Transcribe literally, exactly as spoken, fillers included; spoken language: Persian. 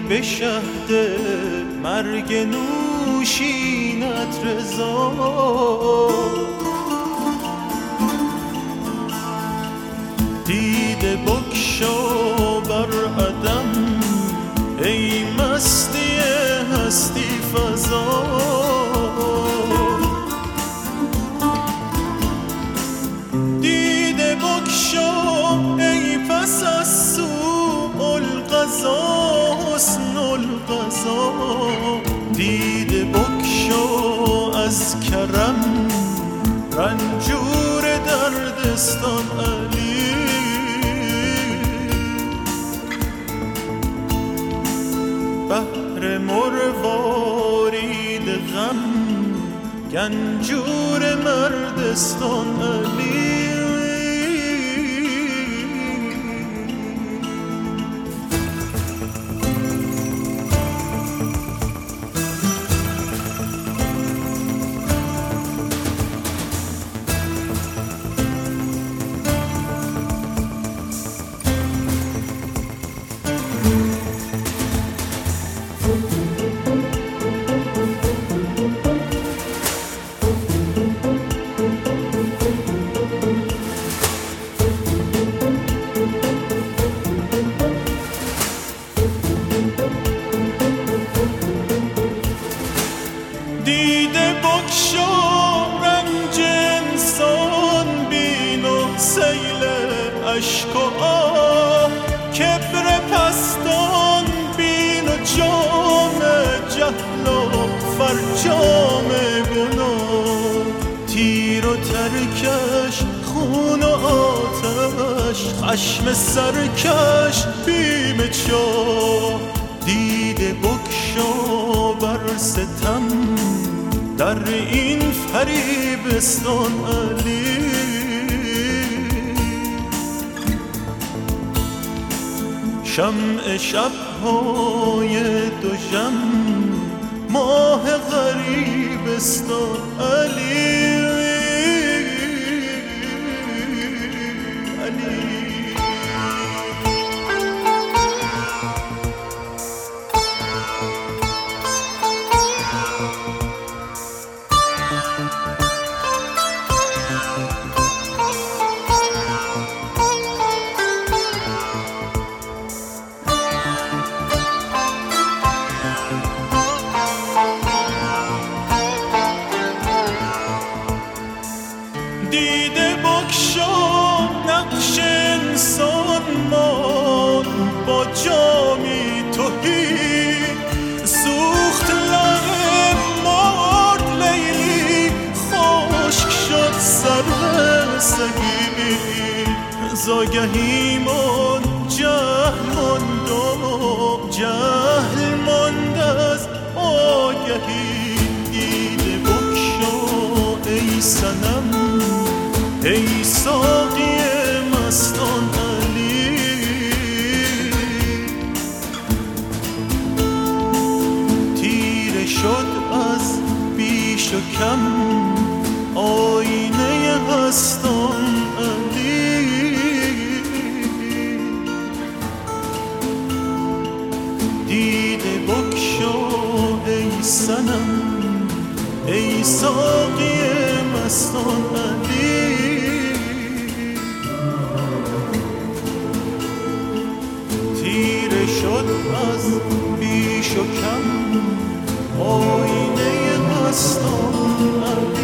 به شهد مرگ نوشینت رضا. دیده بگشا بر عدم ای مستی هستی فضا. دیده بگشا ای پس از سوء القضا حسن القضا. دیده بگشا از کرم رنجور دردستان علی. بحر مروارید غم گنجور مردستان علی. دیده بگشا رنج انسان بین و سیل اشک و آه. کبر پستان بین و جام جهل و فرجام گناه. تیر و ترکش خون و آتش خشم سرکش بیم چاه. دیده بگشا بر ستم در این فریبستان علی. شمع شب‌های دوژم ماه غریبستان علی. دیده بگشا نقش انسان مان با جامی تهی. سوخت لب مرد لیلی خشک شد سر سهی. زاگهی من جهل ماند و جهل ماند از آگهی. دیده بگشا ای صنم ای ساقی مستان علی. تیره شد از بیش و کم آینه هستان علی. دیده بگشا ای صنم ای ساقی مستان علی. تیره شد از بیش و کم آینه مستان علی.